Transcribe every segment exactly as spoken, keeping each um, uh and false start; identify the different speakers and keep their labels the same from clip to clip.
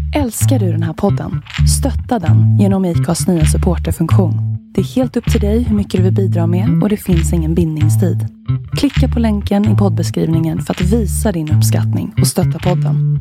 Speaker 1: Älskar du den här podden? Stötta den genom I C A:s nya supporterfunktion. Det är helt upp till dig hur mycket du vill bidra med och det finns ingen bindningstid. Klicka på länken i poddbeskrivningen för att visa din uppskattning och stötta podden.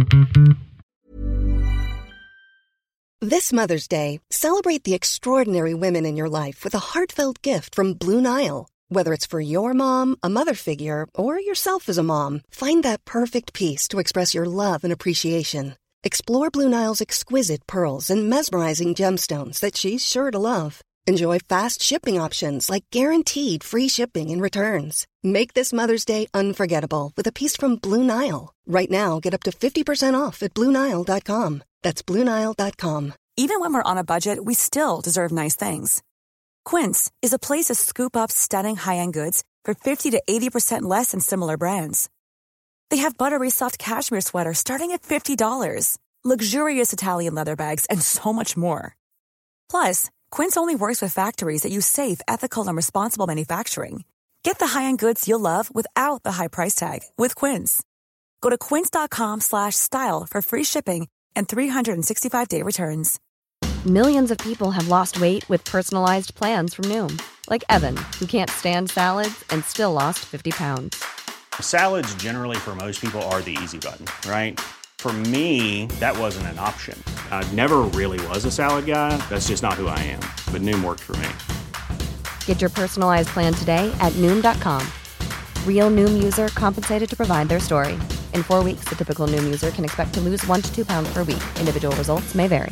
Speaker 2: This Mother's Day, celebrate the extraordinary women in your life with a heartfelt gift from Blue Nile. Whether it's for your mom, a mother figure, or yourself as a mom, find that perfect piece to express your love and appreciation. Explore Blue Nile's exquisite pearls and mesmerizing gemstones that she's sure to love. Enjoy fast shipping options like guaranteed free shipping and returns. Make this Mother's Day unforgettable with a piece from Blue Nile. Right now, get up to fifty percent off at blue nile dot com. That's blue nile dot com.
Speaker 3: Even when we're on a budget, we still deserve nice things. Quince is a place to scoop up stunning high-end goods for fifty to eighty percent less than similar brands. They have buttery soft cashmere sweaters starting at fifty dollars, luxurious Italian leather bags, and so much more. Plus, Quince only works with factories that use safe, ethical, and responsible manufacturing. Get the high-end goods you'll love without the high price tag with Quince. Go to quince dot com slash style for free shipping and three sixty-five day returns.
Speaker 4: Millions of people have lost weight with personalized plans from Noom. Like Evan, who can't stand salads and still lost fifty pounds.
Speaker 5: Salads generally for most people are the easy button, right? For me, that wasn't an option. I never really was a salad guy. That's just not who I am. But Noom worked for me.
Speaker 4: Get your personalized plan today at noom dot com. Real Noom user compensated to provide their story. In four weeks, the typical Noom user can expect to lose one to two pounds per week. Individual results may vary.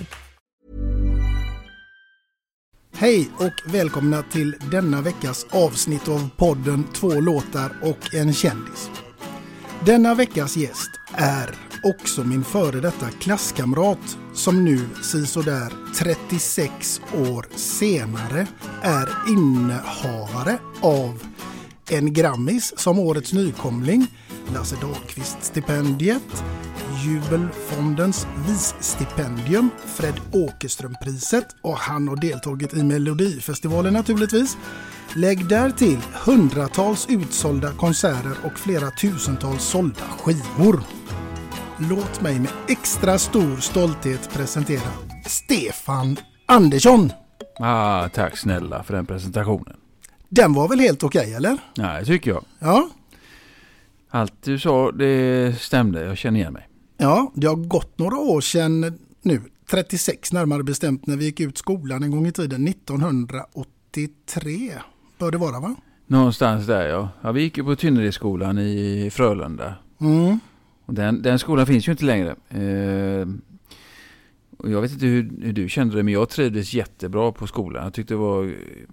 Speaker 6: Hej och välkomna till denna veckas avsnitt av podden Två låtar och en kändis. Denna veckas gäst är också min före detta klasskamrat som nu sisådär trettiosex år senare är innehavare av en Grammis som årets nykomling, Lasse Dahlqvist-stipendiet, Jubelfondens visstipendium, Fred Åkerström-priset och han har deltagit i Melodifestivalen naturligtvis. Lägg där till hundratals utsålda konserter och flera tusentals sålda skivor. Låt mig med extra stor stolthet presentera Stefan Andersson.
Speaker 7: Ah, tack snälla för den presentationen.
Speaker 6: Den var väl helt okej, eller?
Speaker 7: Nej, det tycker jag.
Speaker 6: Ja.
Speaker 7: Allt du sa, det stämde. Jag känner igen mig.
Speaker 6: Ja, det har gått några år sedan nu. trettiosex närmare bestämt när vi gick ut skolan en gång i tiden. nittonhundraåttiotre bör det vara, va?
Speaker 7: Någonstans där, ja. ja vi gick ju på Tynneredsskolan i Frölunda.
Speaker 6: Mm.
Speaker 7: Och den, den skolan finns ju inte längre. Eh, och jag vet inte hur, hur du kände det, men jag trivdes jättebra på skolan. Jag tyckte det var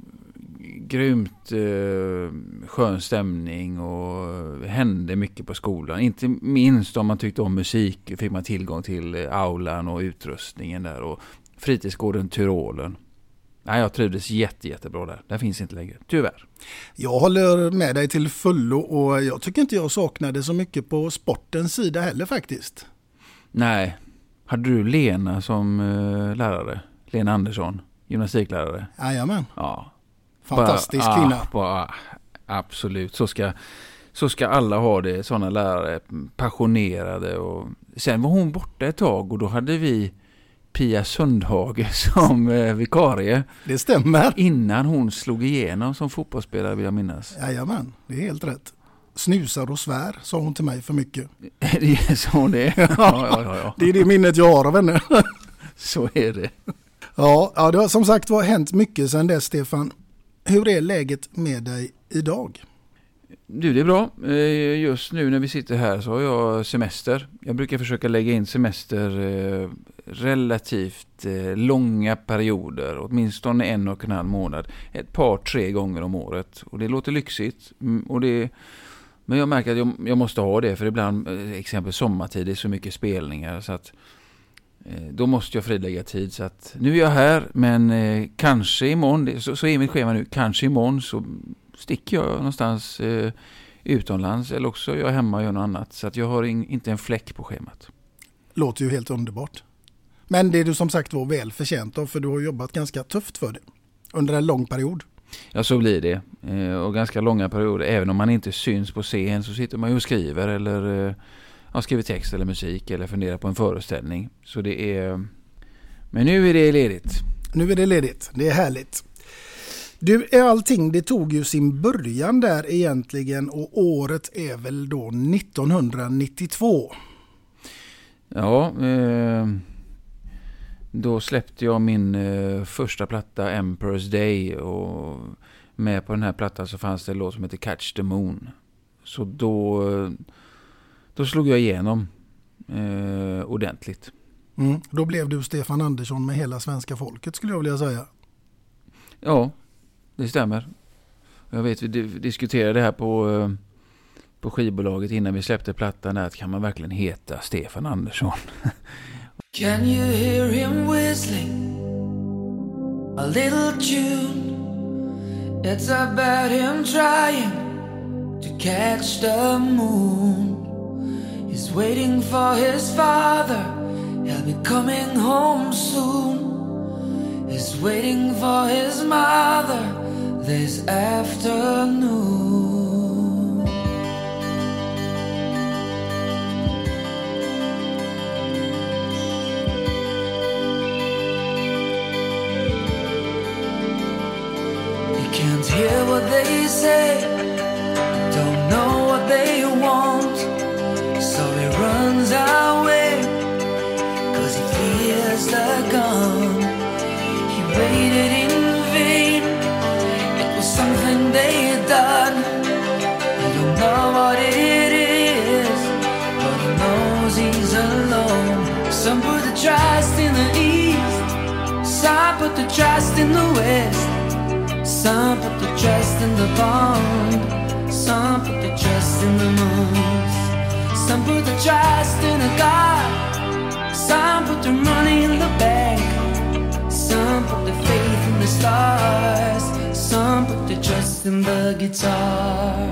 Speaker 7: grymt eh, skön stämning och hände mycket på skolan. Inte minst om man tyckte om musik fick man tillgång till aulan och utrustningen där och fritidsgården Tyrolen. Nej, jag trivdes jätte, jättebra där. Det finns inte längre, tyvärr.
Speaker 6: Jag håller med dig till fullo och jag tycker inte jag saknade så mycket på sportens sida heller faktiskt.
Speaker 7: Nej. Hade du Lena som uh, lärare? Lena Andersson, gymnastiklärare?
Speaker 6: Jajamän.
Speaker 7: Ja.
Speaker 6: Fantastisk
Speaker 7: bara,
Speaker 6: kvinna.
Speaker 7: Ah, bara, absolut. Så ska, så ska alla ha det. Sådana lärare, passionerade. Och sen var hon borta ett tag och då hade vi Pia Sundhage som eh, vikarie.
Speaker 6: Det stämmer.
Speaker 7: Innan hon slog igenom som fotbollsspelare, vill jag minnas.
Speaker 6: Jajamän, det är helt rätt. Snusar och svär, sa hon till mig för mycket.
Speaker 7: Det är så det ja, ja, ja, ja.
Speaker 6: Det är det minnet jag har av henne.
Speaker 7: Så är det.
Speaker 6: Ja, ja, det har som sagt var hänt mycket sedan dess, Stefan. Hur är läget med dig idag?
Speaker 7: Du, det är bra. Just nu när vi sitter här så har jag semester. Jag brukar försöka lägga in semester relativt långa perioder. Åtminstone en och en halv månad. Ett par, tre gånger om året. Och det låter lyxigt. Och det, men jag märker att jag, jag måste ha det. För ibland, exempel sommartid, det är så mycket spelningar. Så att då måste jag frilägga tid. Så att nu är jag här, men eh, kanske imorgon, så, så är mitt schema nu, kanske imorgon så sticker jag någonstans eh, utomlands eller också är jag hemma och gör något annat. Så att jag har in, inte en fläck på schemat.
Speaker 6: Låter ju helt underbart. Men det är du som sagt var väl förtjänt av, för du har jobbat ganska tufft för det under en lång period.
Speaker 7: Ja, så blir det. Eh, och ganska långa perioder. Även om man inte syns på scen så sitter man ju och skriver eller eh, ja, skriver text eller musik eller funderar på en föreställning. Så det är... Men nu är det ledigt.
Speaker 6: Nu är det ledigt. Det är härligt. Du, allting det tog ju sin början där egentligen och året är väl då nittonhundranittiotvå.
Speaker 7: Ja, eh, då släppte jag min eh, första platta Emperor's Day och med på den här plattan så fanns det en låt som heter Catch the Moon. Så då, då slog jag igenom eh, ordentligt.
Speaker 6: Mm, då blev du Stefan Andersson med hela svenska folket skulle jag vilja säga.
Speaker 7: Ja, det stämmer. Jag vet, vi diskuterade det här på, på skivbolaget innan vi släppte plattan att kan man verkligen heta Stefan Andersson?
Speaker 8: Can you hear him whistling a little tune? It's about him trying to catch the moon. He's waiting for his father, he'll be coming home soon. He's waiting for his mother this afternoon. He can't hear what they say, don't know what they want, so he runs away, 'cause he fears the gun. Waited in vain, it was something they had done. He don't know what it is, but he knows he's alone. Some put the trust in the east, some put the trust in the west, some put the trust in the pond, some put the trust in the moons, some put the trust in a God, some put their money in the bank. Some put their faith in the stars, some put their trust in the guitar.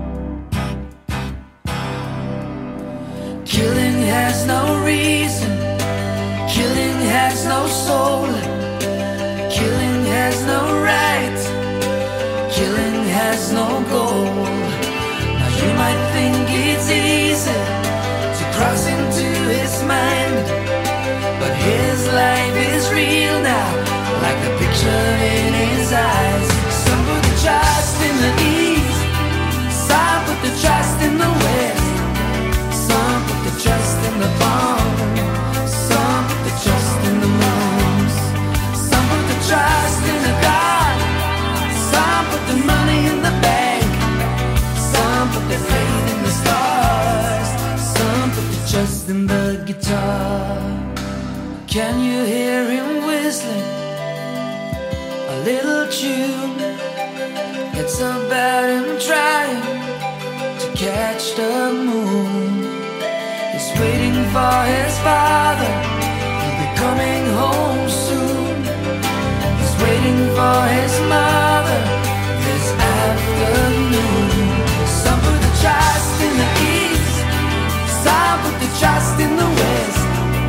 Speaker 8: Killing has no reason, killing has no soul, killing has no right, killing has no goal. Now you might think it's easy to cross into his mind, but his life is real now, like the picture in his eyes. Some put the trust in the east, some put the trust in the west, some put the trust in the bomb, some put the trust in the moons, some put the trust in a God, some put the money in the bank, some put their faith in the stars, some put the trust in the guitar. Can you hear him whistling a little tune? It's about him trying to catch the moon. He's waiting for his father, he'll be coming home soon. He's waiting for his mother this afternoon. Some put the trust in the east, some put the trust in the west,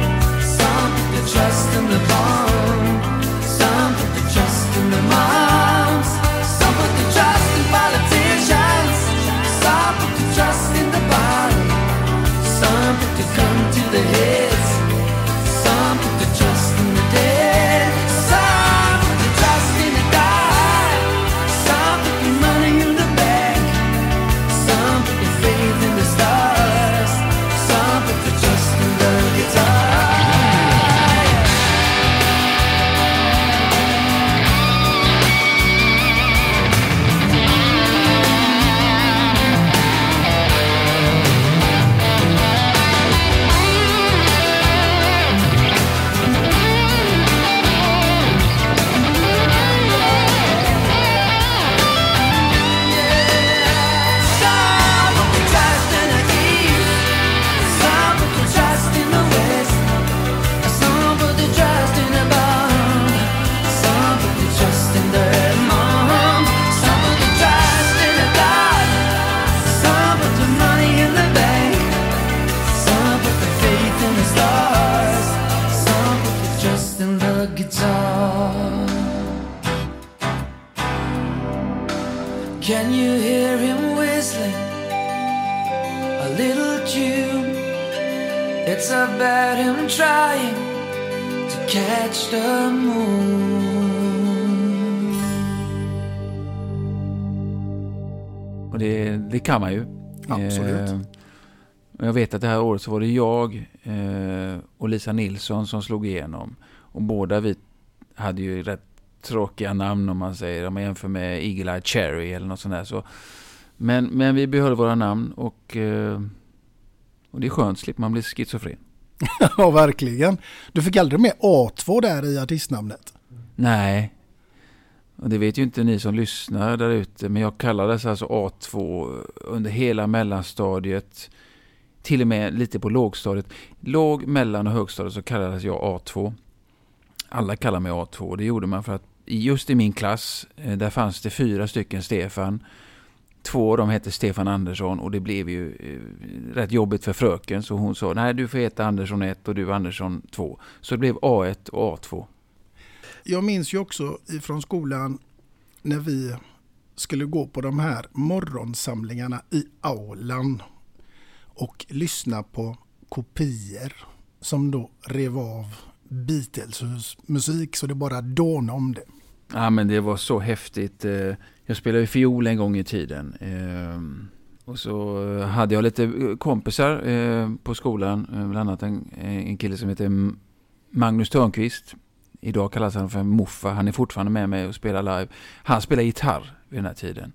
Speaker 8: trust in the bomb, some put the trust in the moms, some put the trust in politicians, some put the trust in the bottom, some put the gun to the heads, some put the trust in the dead, some put the trust in the God, some put the money in the bank, some put the faith in the stars, some put the trust in the guitar. Can you hear him whistling a little tune? It's about him trying to catch the moon.
Speaker 7: Och det, det kan man ju.
Speaker 6: Absolut.
Speaker 7: Eh, jag vet att det här året så var det jag eh, och Lisa Nilsson som slog igenom. Och båda vi hade ju rätt tråkiga namn om man säger. Om man jämför med Eagle Eye Cherry eller något sånt där. Så. Men, men vi behöll våra namn och, eh, och det är skönt, slipper man bli schizofren.
Speaker 6: Ja, verkligen. Du fick aldrig med A två där i artistnamnet?
Speaker 7: Nej. Och det vet ju inte ni som lyssnar där ute. Men jag kallades alltså A två under hela mellanstadiet. Till och med lite på lågstadiet. Låg, mellan och högstadiet så kallades jag A två. Alla kallar mig A två. Det gjorde man för att just i min klass där fanns det fyra stycken Stefan. Två av dem hette Stefan Andersson och det blev ju rätt jobbigt för fröken. Så hon sa, nej du får heta Andersson ett och du Andersson två. Så det blev A ett och A två.
Speaker 6: Jag minns ju också ifrån skolan när vi skulle gå på de här morgonsamlingarna i aulan och lyssna på kopior som då rev av Beatles musik så det bara dånade om det.
Speaker 7: Ja, men det var så häftigt. Jag spelade fiol en gång i tiden. Och så hade jag lite kompisar på skolan. Bland annat en, en kille som heter Magnus Törnqvist. Idag kallas han för Muffa. Han är fortfarande med mig och spelar live. Han spelar gitarr vid den här tiden.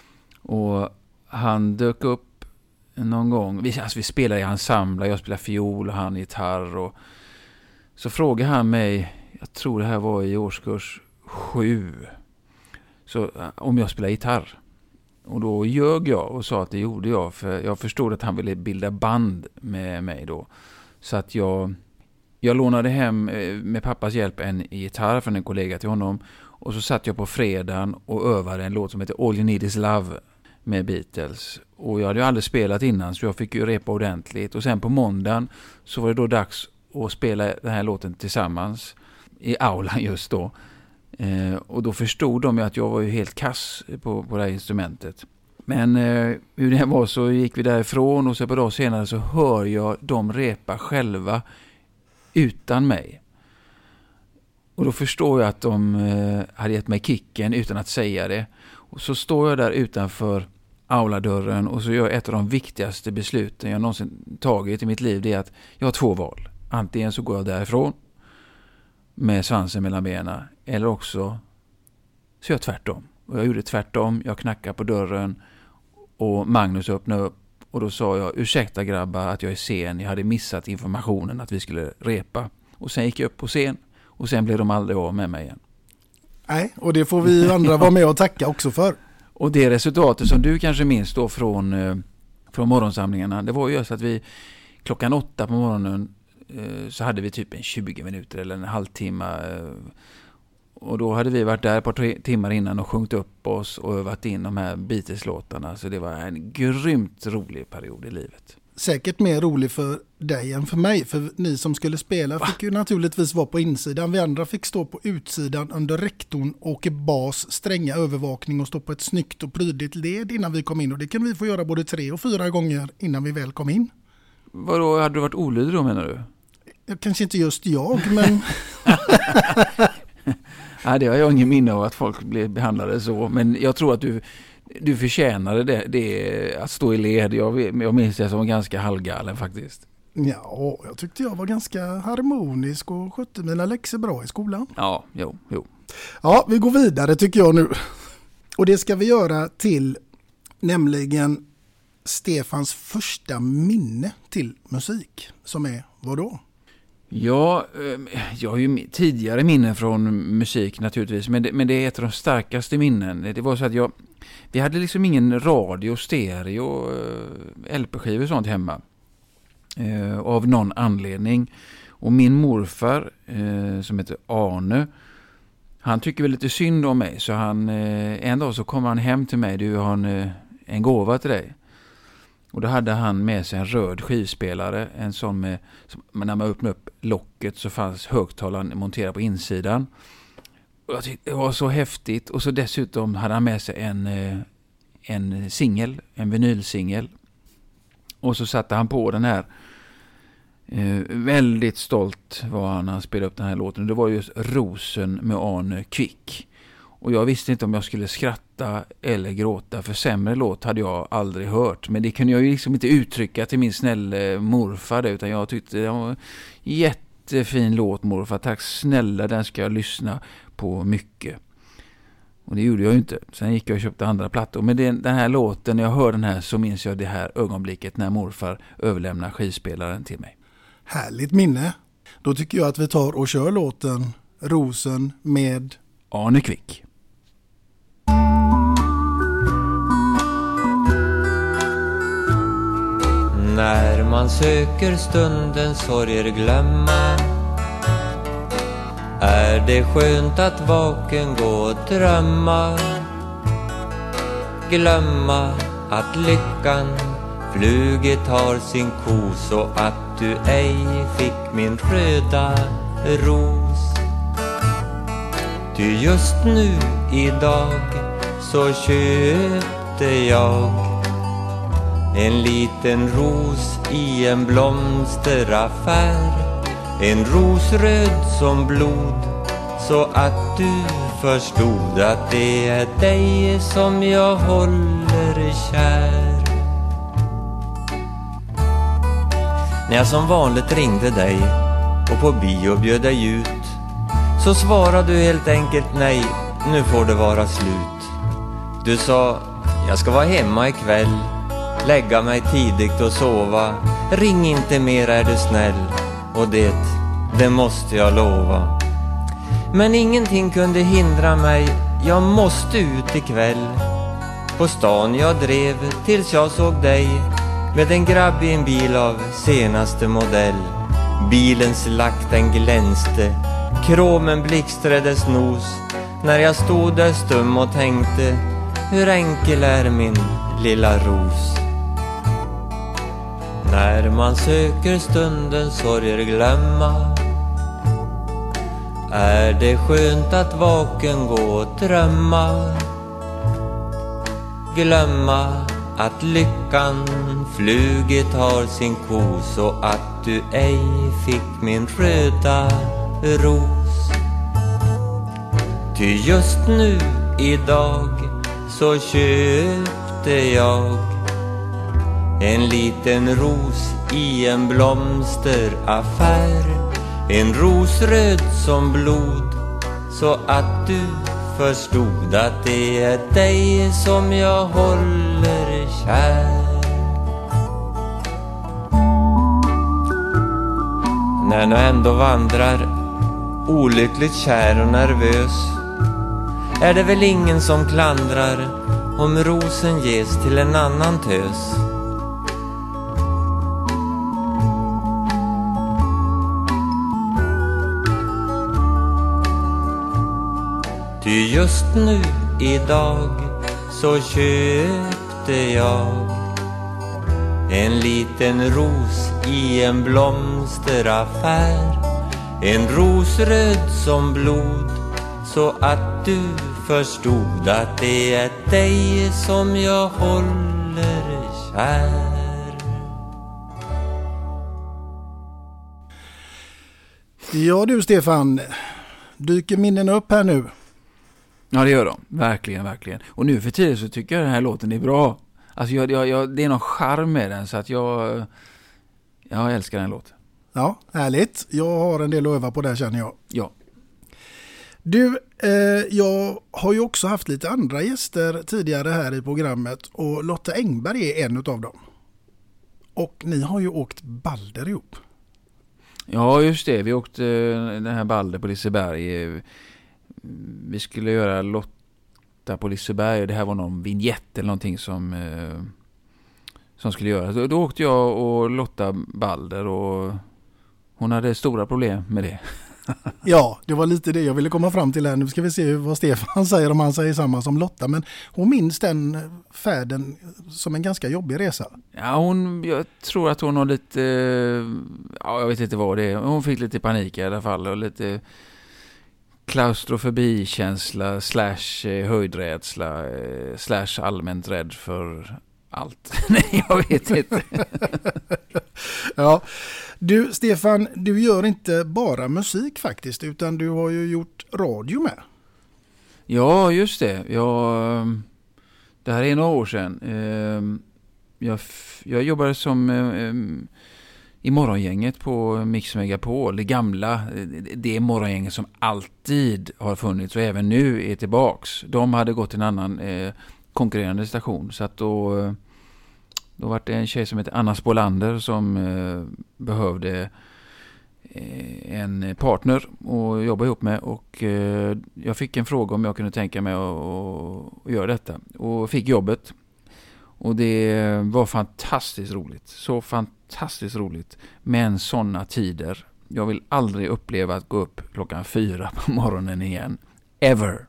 Speaker 7: Och han dök upp någon gång. Vi, alltså vi spelade i ensemble. Jag spelar fiol och han gitarr. Och så frågade han mig, jag tror det här var i årskurs sju, så om jag spelar gitarr. Och då ljög jag och sa att det gjorde jag, för jag förstod att han ville bilda band med mig då. Så att jag jag lånade hem med pappas hjälp en gitarr från en kollega till honom, och så satt jag på fredagen och övade en låt som heter All You Need Is Love med Beatles. Och jag hade ju aldrig spelat innan så jag fick ju repa ordentligt, och sen på måndagen så var det då dags att spela den här låten tillsammans i aulan just då. Eh, och då förstod de ju att jag var ju helt kass på, på det här instrumentet. Men eh, hur det var så gick vi därifrån, och så på dag senare så hör jag dem repa själva utan mig. Och då förstår jag att de eh, hade gett mig kicken utan att säga det. Och så står jag där utanför auladörren och så gör jag ett av de viktigaste besluten jag någonsin tagit i mitt liv. Det är att jag har två val. Antingen så går jag därifrån med svansen mellan benen, eller också så gör jag tvärtom. Och jag gjorde tvärtom. Jag knackade på dörren och Magnus öppnade upp, och då sa jag, ursäkta grabbar att jag är sen, jag hade missat informationen att vi skulle repa. Och sen gick jag upp på scen, och sen blev de aldrig av med mig igen.
Speaker 6: Nej, och det får vi andra vara med och tacka också för.
Speaker 7: Och det resultatet som du kanske minns då från, eh, från morgonsamlingarna, det var ju just att vi klockan åtta på morgonen eh, så hade vi typ en tjugo minuter eller en halvtimme. Eh, och då hade vi varit där ett par tre timmar innan och sjungit upp oss och övat in de här Beatles-låtarna. Så det var en grymt rolig period i livet.
Speaker 6: Säkert mer rolig för dig än för mig. För ni som skulle spela fick ju naturligtvis vara på insidan. Vi andra fick stå på utsidan under rektorn, åka bas, stränga övervakning och stå på ett snyggt och prydligt led innan vi kom in. Och det kan vi få göra både tre och fyra gånger innan vi väl kom in.
Speaker 7: Vadå, hade du varit olydig då menar du?
Speaker 6: Kanske inte just jag, men...
Speaker 7: Nej, det har jag ingen minne av att folk blev behandlade så. Men jag tror att du, du förtjänade det, det att stå i led. Jag, jag minns det som ganska halvgalen faktiskt.
Speaker 6: Ja, jag tyckte jag var ganska harmonisk och skötte mina läxor bra i skolan.
Speaker 7: Ja, jo, jo.
Speaker 6: Ja, vi går vidare tycker jag nu. Och det ska vi göra till nämligen Stefans första minne till musik. Som är vad då?
Speaker 7: Ja, jag har ju tidigare minnen från musik naturligtvis, men det, men det är ett av de starkaste minnen. Det var så att jag, vi hade liksom ingen radio, stereo, L P-skivor och sånt hemma. Eh, av någon anledning. Och min morfar, eh, som heter Arne, han tycker väl lite synd om mig. Så han, eh, en dag så kommer han hem till mig, du har en, eh, en gåva till dig. Och då hade han med sig en röd skivspelare, en sån med, som, när man öppnade upp locket så fanns högtalaren monterad på insidan. Och jag tyckte det var så häftigt. Och så dessutom hade han med sig en, en singel, en vinylsingel. Och så satte han på den här Eh, väldigt stolt var han när han spelade upp den här låten. Det var just Rosen med Arne Kvick. Och jag visste inte om jag skulle skratta eller gråta, för sämre låt hade jag aldrig hört. Men det kunde jag ju liksom inte uttrycka till min snälla morfar, utan jag tyckte det var en jättefin låt, morfar. Tack snälla, den ska jag lyssna på mycket. Och det gjorde jag ju inte. Sen gick jag och köpte andra plattor. Men den, den här låten, när jag hör den här så minns jag det här ögonblicket när morfar överlämnar skivspelaren till mig.
Speaker 6: Härligt minne. Då tycker jag att vi tar och kör låten Rosen med
Speaker 7: Arne Kvick.
Speaker 9: När man söker stundens sorger glömma, är det skönt att vaken gå och drömma. Glömma att lyckan flugit har sin kos och att du ej fick min röda ros. Ty just nu idag så köpte jag en liten ros i en blomsteraffär. En ros röd som blod, så att du förstod att det är dig som jag håller kär. När jag som vanligt ringde dig och på bio bjöd dig ut, så svarade du helt enkelt nej, nu får det vara slut. Du sa, jag ska vara hemma ikväll, lägga mig tidigt och sova. Ring inte mer är du snäll. Och det, det måste jag lova. Men ingenting kunde hindra mig, jag måste ut ikväll. På stan jag drev tills jag såg dig med en grabb i en bil av senaste modell. Bilens lack den glänste, kromen blixtrades nos, när jag stod där stum och tänkte, hur enkel är min lilla ros. När man söker stundens sorger glömma, är det skönt att vaken gå och drömma. Glömma att lyckan flugit har sin kos och att du ej fick min röda ros. Ty just nu idag så köpte jag en liten ros i en blomsteraffär. En ros röd som blod, så att du förstod att det är dig som jag håller kär. När jag ändå vandrar olyckligt kär och nervös, är det väl ingen som klandrar om rosen ges till en annan tös. Ty just nu idag så köpte jag en liten ros i en blomsteraffär. En ros röd som blod, så att du förstod att det är dig som jag håller kär.
Speaker 6: Ja du Stefan, dyker minnen upp här nu?
Speaker 7: Ja, det gör de. Verkligen, verkligen. Och nu för tiden så tycker jag den här låten är bra. Alltså jag, jag, jag, det är någon charm med den, så att jag, jag älskar den låten.
Speaker 6: Ja, härligt. Jag har en del att öva på där, känner jag.
Speaker 7: Ja.
Speaker 6: Du, eh, jag har ju också haft lite andra gäster tidigare här i programmet, och Lotta Engberg är en av dem. Och ni har ju åkt Balder ihop.
Speaker 7: Ja, just det. Vi åkte den här Balder på Liseberg. Vi skulle göra Lotta på Liseberg, och det här var någon vignett eller någonting som, eh, som skulle göras. Då, då åkte jag och Lotta Balder, och hon hade stora problem med det.
Speaker 6: Ja, det var lite det jag ville komma fram till här. Nu ska vi se vad Stefan säger, om han säger samma som Lotta. Men hon minns den färden som en ganska jobbig resa.
Speaker 7: Ja, hon, jag tror att hon har lite, ja, jag vet inte vad det är. Hon fick lite panik i alla fall, och lite klaustrofobikänsla slash höjdrädsla slash allmänt rädd för allt. Nej, jag vet inte.
Speaker 6: Ja, du Stefan, du gör inte bara musik faktiskt, utan du har ju gjort radio med.
Speaker 7: Ja, just det. Jag, det här är några år sedan. Jag, jag jobbade som i morgongänget på Mix Megapol, det gamla, det morgongänget som alltid har funnits och även nu är tillbaks. De hade gått till en annan eh, konkurrerande station, så att då, då var det en tjej som heter Anna Spolander som eh, behövde eh, en partner att jobba ihop med, och eh, jag fick en fråga om jag kunde tänka mig att, att göra detta och fick jobbet. Och det var fantastiskt roligt. Så fantastiskt roligt. Men sådana tider. Jag vill aldrig uppleva att gå upp klockan fyra på morgonen igen. Ever.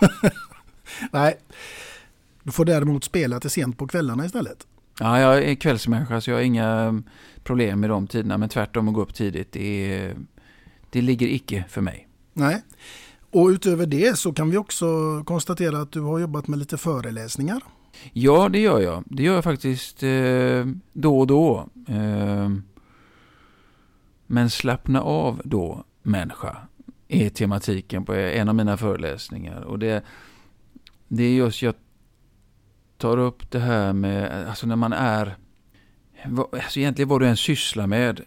Speaker 6: Nej. Du får däremot spela till sent på kvällarna istället.
Speaker 7: Ja, jag är kvällsmänniska så jag har inga problem med de tiderna. Men tvärtom att gå upp tidigt, det, det ligger icke för mig.
Speaker 6: Nej. Och utöver det så kan vi också konstatera att du har jobbat med lite föreläsningar.
Speaker 7: Ja, det gör jag. Det gör jag faktiskt eh, då och då. Eh, men slappna av då, människa, är tematiken på en av mina föreläsningar. Och det, det är just, jag tar upp det här med, alltså när man är, alltså egentligen vad du än sysslar med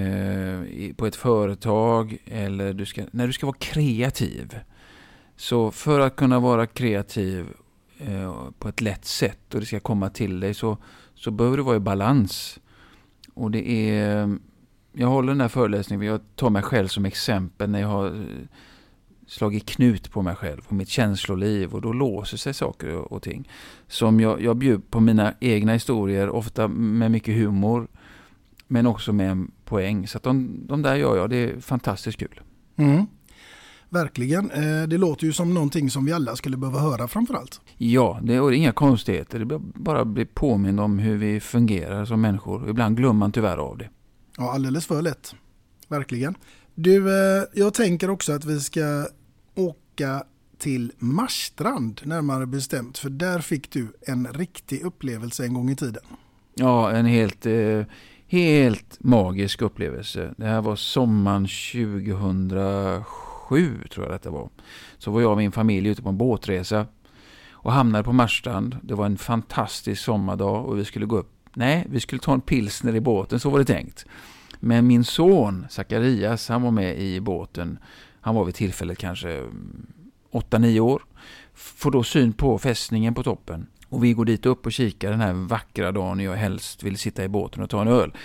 Speaker 7: eh, på ett företag, eller du ska, när du ska vara kreativ. Så för att kunna vara kreativ på ett lätt sätt och det ska komma till dig, så, så behöver du vara i balans. Och det är, jag håller den här föreläsningen, jag tar mig själv som exempel när jag har slagit knut på mig själv och mitt känsloliv, och då låser sig saker och ting som jag, jag bjuder på mina egna historier, ofta med mycket humor men också med en poäng, så att de, de där gör jag, det är fantastiskt kul.
Speaker 6: Mm. Verkligen. Det låter ju som någonting som vi alla skulle behöva höra framförallt.
Speaker 7: Ja, det är inga konstigheter. Det bara blir påminn om hur vi fungerar som människor. Ibland glömmer man tyvärr av det.
Speaker 6: Ja, alldeles för lätt. Verkligen. Du, jag tänker också att vi ska åka till Marstrand närmare bestämt. För där fick du en riktig upplevelse en gång i tiden.
Speaker 7: Ja, en helt... Eh... Helt magisk upplevelse. Det här var sommaren tjugohundrasju tror jag detta var. Så var jag och min familj ute på en båtresa och hamnade på Marstrand. Det var en fantastisk sommardag och vi skulle gå upp. Nej, vi skulle ta en pilsner i båten, så var det tänkt. Men min son Zacharias, han var med i båten. Han var vid tillfället kanske åtta nio år. Får då syn på fästningen på toppen. Och vi går dit upp och kikar den här vackra dagen när jag helst vill sitta i båten och ta en öl.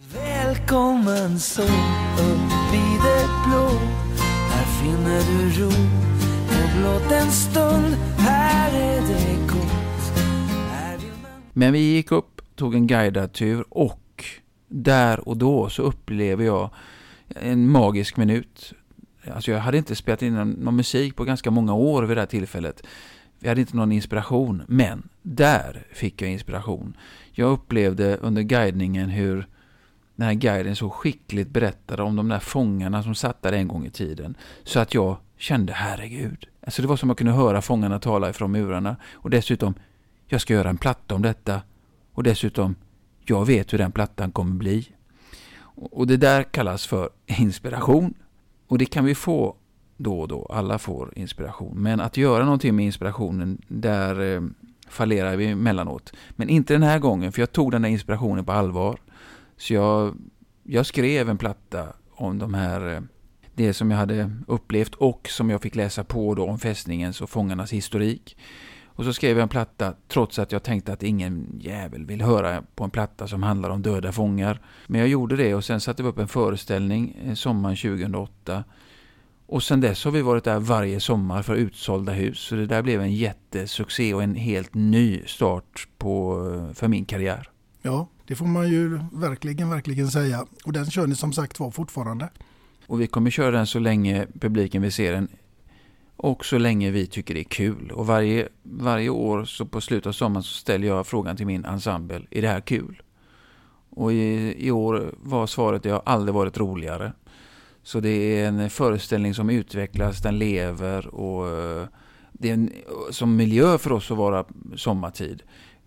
Speaker 8: Välkommen så upp i det blå. Här finner du ro och blott en stund. Här är det gott. Här vill man...
Speaker 7: Men vi gick upp, tog en guidad tur, och där och då så upplever jag en magisk minut. Alltså jag hade inte spelat in någon, någon musik på ganska många år vid det här tillfället. Vi hade inte någon inspiration, men där fick jag inspiration. Jag upplevde under guidningen hur den här guiden så skickligt berättade om de där fångarna som satt där en gång i tiden. Så att jag kände, herregud. Alltså det var som att kunna höra fångarna tala ifrån murarna. Och dessutom, jag ska göra en platta om detta. Och dessutom, jag vet hur den plattan kommer bli. Och det där kallas för inspiration. Och det kan vi få då och då. Alla får inspiration. Men att göra någonting med inspirationen, där eh, fallerar vi emellanåt. Men inte den här gången, för jag tog den här inspirationen på allvar. Så jag, jag skrev en platta om de här, eh, det som jag hade upplevt och som jag fick läsa på då om fästningens och fångarnas historik. Och så skrev jag en platta trots att jag tänkte att ingen jävel vill höra på en platta som handlar om döda fångar. Men jag gjorde det, och sen satte vi upp en föreställning eh, sommaren tjugohundraåtta. Och sen dess har vi varit där varje sommar för utsålda hus. Så det där blev en jättesuccé och en helt ny start på, för min karriär.
Speaker 6: Ja, det får man ju verkligen, verkligen säga. Och den kör ni som sagt var fortfarande.
Speaker 7: Och vi kommer köra den så länge publiken vill se den. Och så länge vi tycker det är kul. Och varje, varje år så på slutet av sommaren så ställer jag frågan till min ensemble. Är det här kul? Och i, i år var svaret att det har aldrig varit roligare. Så det är en föreställning som utvecklas, den lever, och det är en, som miljö för oss att vara sommartid.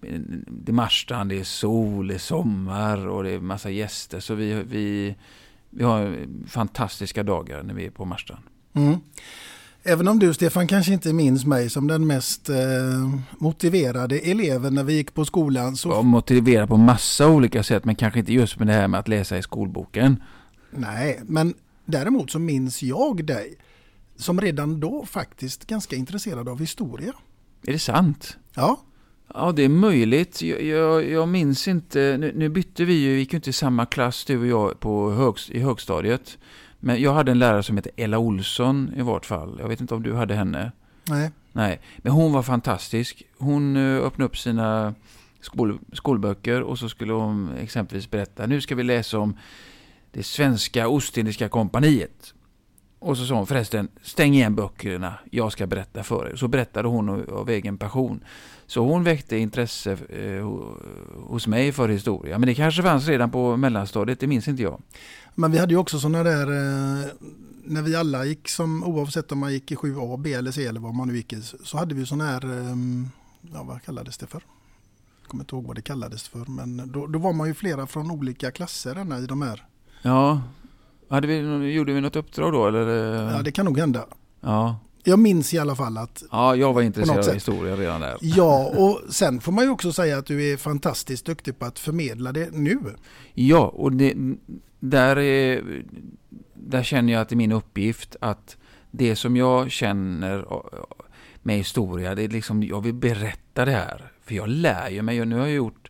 Speaker 7: det är Marstrand, det är sol, det är sommar och det är massa gäster. Så vi, vi, vi har fantastiska dagar när vi är på Marstrand.
Speaker 6: Mm. Även om du, Stefan, kanske inte minns mig som den mest eh, motiverade eleven när vi gick på skolan. Så...
Speaker 7: Jag motiverad på massa olika sätt, men kanske inte just med det här med att läsa i skolboken.
Speaker 6: Nej, men däremot så minns jag dig som redan då faktiskt ganska intresserad av historia.
Speaker 7: Är det sant?
Speaker 6: Ja.
Speaker 7: Ja, det är möjligt. Jag, jag, jag minns inte. Nu, nu bytte vi ju, vi gick ju inte i samma klass du och jag på högst, i högstadiet. Men jag hade en lärare som heter Ella Olsson i vart fall. Jag vet inte om du hade henne.
Speaker 6: Nej.
Speaker 7: Nej, men hon var fantastisk. Hon öppnade upp sina skol, skolböcker och så skulle hon exempelvis berätta. Nu ska vi läsa om det svenska Ostindiska kompaniet. Och så sa hon förresten, stäng igen böckerna, jag ska berätta för er. Så berättade hon av egen passion. Så hon väckte intresse eh, hos mig för historia. Men det kanske fanns redan på mellanstadiet, det minns inte jag.
Speaker 6: Men vi hade ju också sådana där, eh, när vi alla gick, som oavsett om man gick i sju A, B eller C eller vad man nu gick i, så hade vi sådana här, eh, ja vad kallades det för? Jag kommer inte ihåg vad det kallades för, men då, då var man ju flera från olika klasser i de här.
Speaker 7: Ja, hade vi, gjorde vi något uppdrag då? Eller?
Speaker 6: Ja, det kan nog hända.
Speaker 7: Ja.
Speaker 6: Jag minns i alla fall att...
Speaker 7: Ja, jag var intresserad av historia redan där.
Speaker 6: Ja, och sen får man ju också säga att du är fantastiskt duktig på att förmedla det nu.
Speaker 7: Ja, och det, där, är, där känner jag att det är min uppgift att det som jag känner med historia, det är liksom, jag vill berätta det här. För jag lär ju mig, och nu har jag gjort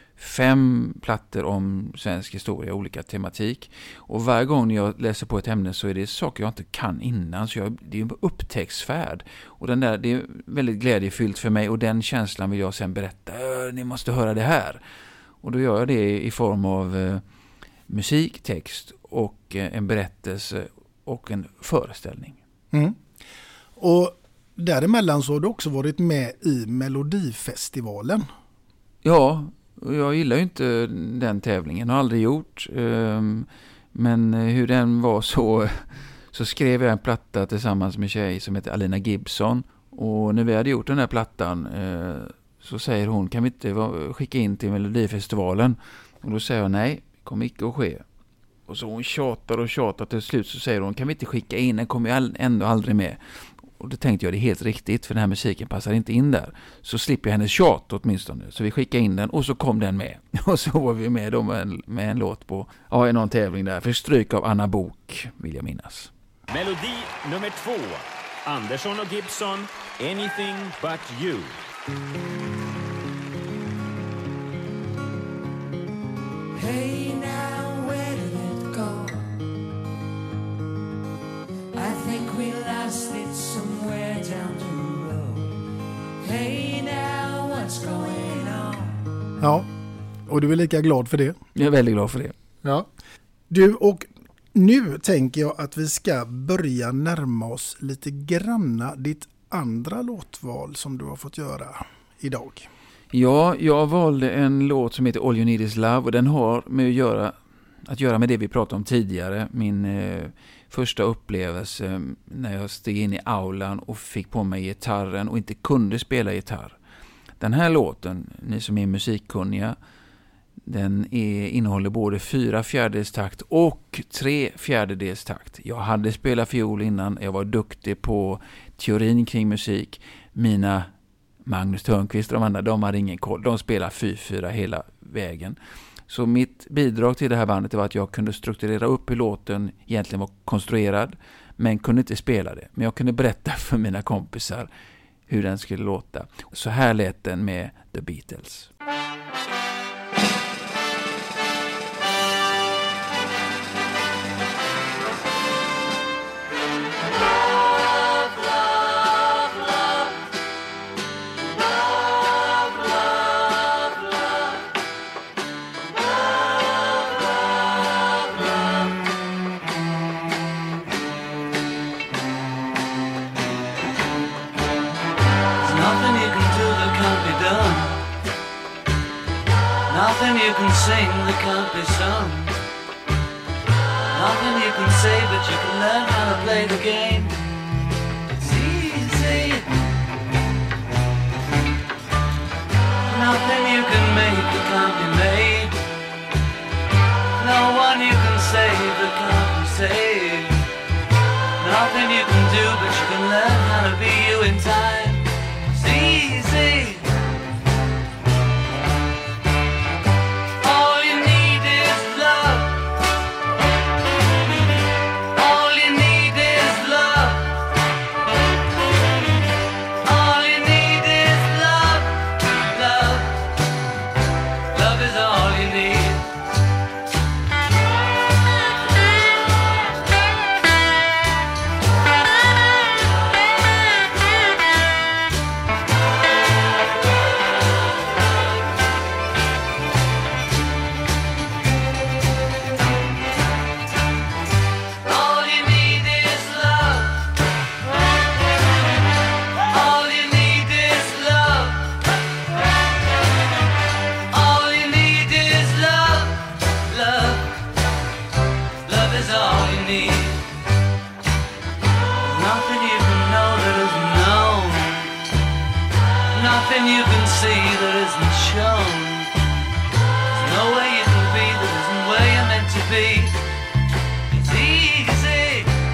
Speaker 7: fem plattor om svensk historia, olika tematik. Och varje gång jag läser på ett ämne så är det saker jag inte kan innan. Så jag, det är en upptäcktsfärd. Och den där, det är väldigt glädjefyllt för mig. Och den känslan vill jag sen berätta. Ni måste höra det här. Och då gör jag det i form av eh, musik, text och eh, en berättelse och en föreställning.
Speaker 6: Mm. Och däremellan så har du också varit med i Melodifestivalen.
Speaker 7: Ja, jag gillar ju inte den tävlingen, har aldrig gjort. Men hur den var så, så skrev jag en platta tillsammans med en tjej som heter Alina Gibson. Och när vi hade gjort den här plattan så säger hon, kan vi inte skicka in till Melodifestivalen? Och då säger jag nej, det kommer inte att ske. Och så hon tjatar och tjatar, till slut så säger hon, kan vi inte skicka in, den kommer jag ändå aldrig med. Och då tänkte jag, det är helt riktigt, för den här musiken passar inte in där. Så slipper jag hennes tjat åtminstone. Så vi skickade in den och så kom den med. Och så var vi med då med en, med en låt på, ja, någon tävling där. För stryk av Anna Bok, vill jag minnas.
Speaker 10: Melodi nummer två. Andersson och Gibson, Anything But You.
Speaker 8: Hey now, where did it go? I think we lost it somewhere down the road. Hey now, what's going on?
Speaker 6: Ja, och du är lika glad för det.
Speaker 7: Jag är väldigt glad för det.
Speaker 6: Ja. Du, och nu tänker jag att vi ska börja närma oss lite granna ditt andra låtval som du har fått göra idag.
Speaker 7: Ja, jag valde en låt som heter All You Need Is Love och den har med att göra, att göra med det vi pratade om tidigare. Min eh, första upplevelse när jag steg in i aulan och fick på mig gitarren och inte kunde spela gitarr. Den här låten, ni som är musikkunniga, den är, innehåller både fyra fjärdedels takt och tre fjärdedels takt. Jag hade spelat fiol innan, jag var duktig på teorin kring musik. Mina Magnus Törnqvist och de andra, de hade ingen koll. De spelar fy fyra hela vägen. Så mitt bidrag till det här bandet var att jag kunde strukturera upp hur låten egentligen var konstruerad, men kunde inte spela det. Men jag kunde berätta för mina kompisar hur den skulle låta. Så här lät den med The Beatles.
Speaker 8: Nothing you can sing that can't be sung. Nothing you can say, but you can learn how to play the game. It's easy. Nothing you Nothing you can do, but you can learn how to be you in time. It's easy. All you need is love. All you need is love. All you need is love. Love. Love is all you need. You can see that isn't shown. There's no way you can be that isn't where you're meant to be. It's easy.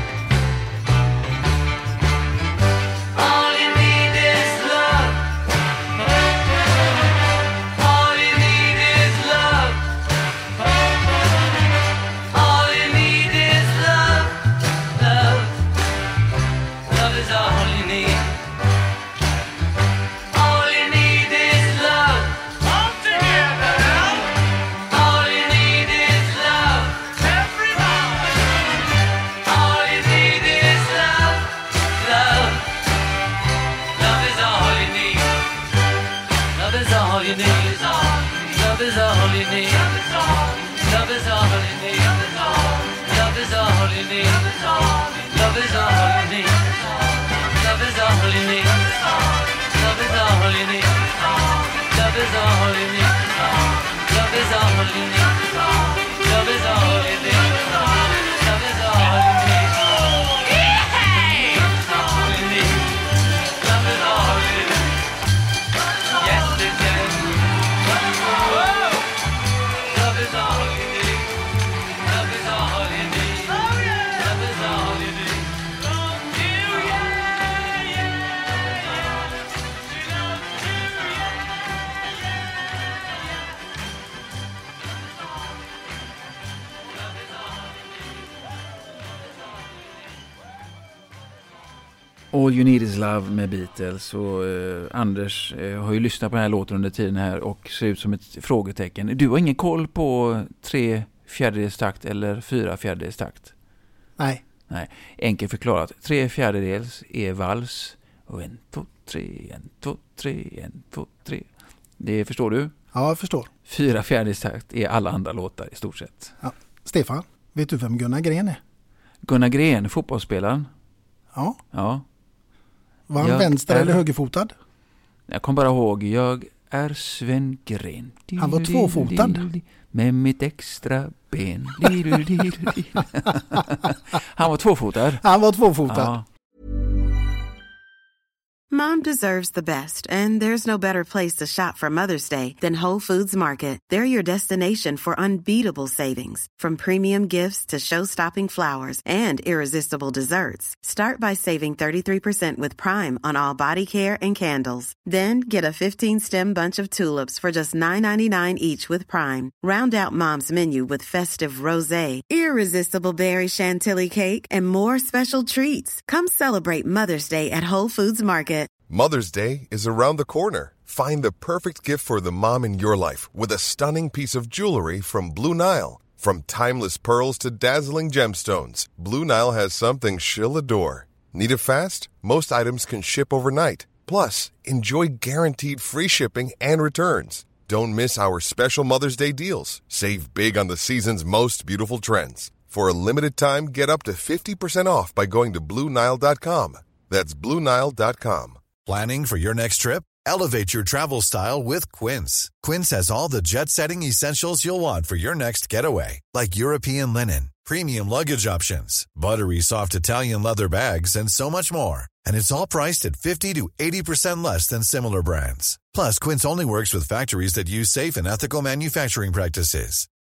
Speaker 8: All you need is love. All you need is love. All you need is love. Love. Love is all you need. Love is all you need. Love is all you need. Love is all you need. Love is all you need. Love is all you need. Love is all you need. Love is all you need. Love is all you need. Love is all you need. Love is all you need.
Speaker 7: All You Need Is Love med Beatles och eh, Anders eh, har ju lyssnat på den här låten under tiden här och ser ut som ett frågetecken. Du har ingen koll på tre fjärdedels takt eller fyra fjärdedels takt?
Speaker 6: Nej.
Speaker 7: Nej, enkelt förklarat. Tre fjärdedels är vals och en, två, tre, en, två, tre, en, två, tre. Det förstår du?
Speaker 6: Ja, jag förstår.
Speaker 7: Fyra fjärdedels takt är alla andra låtar i stort sett.
Speaker 6: Ja. Stefan, vet du vem Gunnar Gren är?
Speaker 7: Gunnar Gren, fotbollsspelaren?
Speaker 6: Ja.
Speaker 7: Ja.
Speaker 6: Var han
Speaker 7: jag
Speaker 6: vänster
Speaker 7: är...
Speaker 6: eller högerfotad?
Speaker 7: Jag kom bara ihåg, jag är Sven Gren.
Speaker 6: Han var tvåfotad.
Speaker 7: Med mitt extra ben. Han var tvåfotad.
Speaker 6: Han var tvåfotad.
Speaker 7: Ja.
Speaker 11: Mom deserves the best, and there's no better place to shop for Mother's Day than Whole Foods Market. They're your destination for unbeatable savings, from premium gifts to show-stopping flowers and irresistible desserts. Start by saving thirty-three percent with Prime on all body care and candles. Then get a fifteen-stem bunch of tulips for just nine ninety-nine each with Prime. Round out Mom's menu with festive rosé, irresistible berry chantilly cake, and more special treats. Come celebrate Mother's Day at Whole Foods Market.
Speaker 12: Mother's Day is around the corner. Find the perfect gift for the mom in your life with a stunning piece of jewelry from Blue Nile. From timeless pearls to dazzling gemstones, Blue Nile has something she'll adore. Need it fast? Most items can ship overnight. Plus, enjoy guaranteed free shipping and returns. Don't miss our special Mother's Day deals. Save big on the season's most beautiful trends. For a limited time, get up to fifty percent off by going to Blue Nile dot com. That's Blue Nile dot com.
Speaker 13: Planning for your next trip? Elevate your travel style with Quince. Quince has all the jet-setting essentials you'll want for your next getaway, like European linen, premium luggage options, buttery soft Italian leather bags, and so much more. And it's all priced at fifty to eighty percent less than similar brands. Plus, Quince only works with factories that use safe and ethical manufacturing practices.